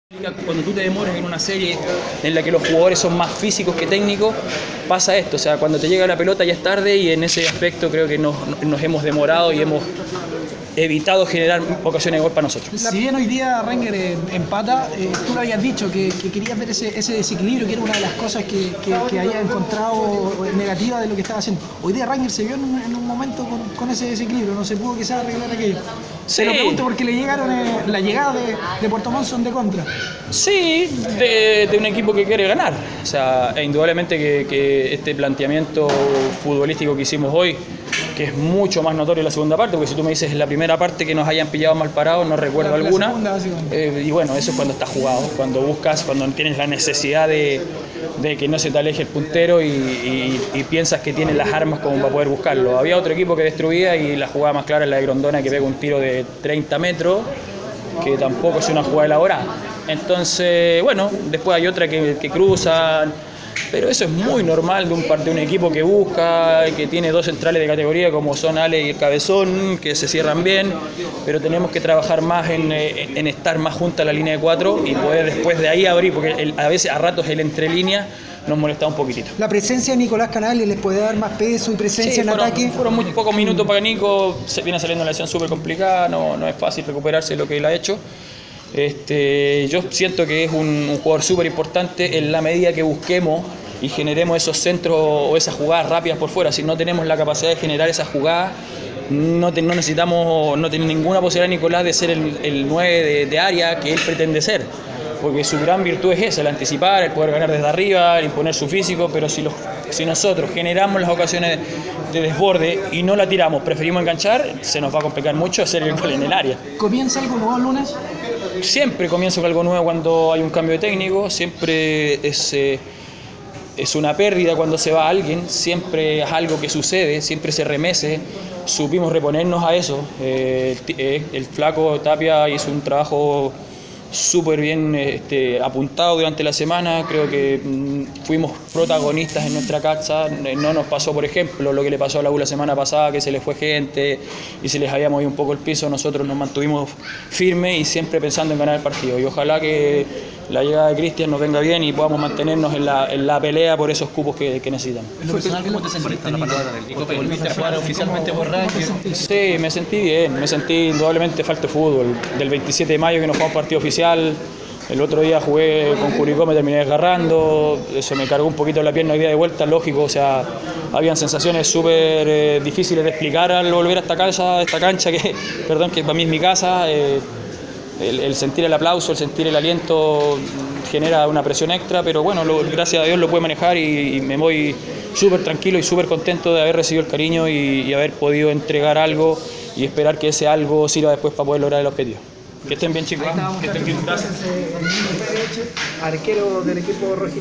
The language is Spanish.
Cuando tú te demoras en una serie en la que los jugadores son más físicos que técnicos, pasa esto, o sea, cuando te llega la pelota ya es tarde y en ese aspecto creo que nos hemos demorado y hemos evitado generar ocasiones de gol para nosotros. Si bien hoy día Ranger empata, tú lo habías dicho, que querías ver ese desequilibrio, que era una de las cosas que habías encontrado negativa de lo que estaba haciendo. Hoy día Ranger se vio en un momento con ese desequilibrio, no se pudo quizás arreglar aquello. Sí. Te lo pregunto porque le llegaron la llegada de Puerto Montt son de contra. Sí, de un equipo que quiere ganar. O sea, indudablemente que este planteamiento futbolístico que hicimos hoy, que es mucho más notorio en la segunda parte, porque si tú me dices en la primera parte que nos hayan pillado mal parados, no recuerdo alguna. Y bueno, eso es cuando estás jugado, cuando buscas, cuando tienes la necesidad de que no se te aleje el puntero y piensas que tienes las armas como para poder buscarlo. Había otro equipo que destruía y la jugada más clara es la de Grondona, que pega un tiro de 30 metros, que tampoco es una jugada elaborada. Entonces, bueno, después hay otra que cruzan, pero eso es muy normal de un equipo que busca, que tiene dos centrales de categoría como son Ale y el Cabezón, que se cierran bien, pero tenemos que trabajar más en estar más juntos a la línea de 4 y poder después de ahí abrir, porque a veces a ratos el entre líneas nos molesta un poquitito. La presencia de Nicolás Canales les puede dar más peso y presencia en ataque. Fueron muy pocos minutos para Nico, viene saliendo una lesión súper complicada, no es fácil recuperarse de lo que él ha hecho. Yo siento que es un jugador súper importante en la medida que busquemos y generemos esos centros o esas jugadas rápidas por fuera. Si no tenemos la capacidad de generar esas jugadas, no necesitamos, no tiene ninguna posibilidad Nicolás de ser el 9 de área que él pretende ser, porque su gran virtud es esa, el anticipar, el poder ganar desde arriba, el imponer su físico, pero si nosotros generamos las ocasiones de desborde y no la tiramos, preferimos enganchar, se nos va a complicar mucho hacer el gol en el área. ¿Comienza algo nuevo el lunes? Siempre comienzo con algo nuevo cuando hay un cambio de técnico, siempre es una pérdida cuando se va alguien, siempre es algo que sucede, siempre se remece, supimos reponernos a eso. El flaco Tapia hizo un trabajo súper bien apuntado durante la semana, creo que fuimos protagonistas en nuestra casa, no nos pasó por ejemplo lo que le pasó a la U la semana pasada, que se le fue gente y se les había movido un poco el piso. Nosotros nos mantuvimos firmes y siempre pensando en ganar el partido, y ojalá que la llegada de Cristian nos venga bien y podamos mantenernos en la pelea por esos cupos que necesitamos. ¿En lo personal cómo te sentiste, Nico? Porque volviste a jugar oficialmente por Ranger. Sí, me sentí bien, indudablemente falta fútbol. Del 27 de mayo que nos jugamos partido oficial, el otro día jugué con Curicó, me terminé desgarrando, eso me cargó un poquito la pierna hoy día de vuelta, lógico, o sea, habían sensaciones súper difíciles de explicar al volver a esta cancha que para mí es mi casa. El sentir el aplauso, el sentir el aliento genera una presión extra, pero bueno, gracias a Dios lo pude manejar y me voy súper tranquilo y súper contento de haber recibido el cariño y haber podido entregar algo y esperar que ese algo sirva después para poder lograr el objetivo. Que estén bien, chicos. Que estén bien, gracias. Arquero del equipo rojo.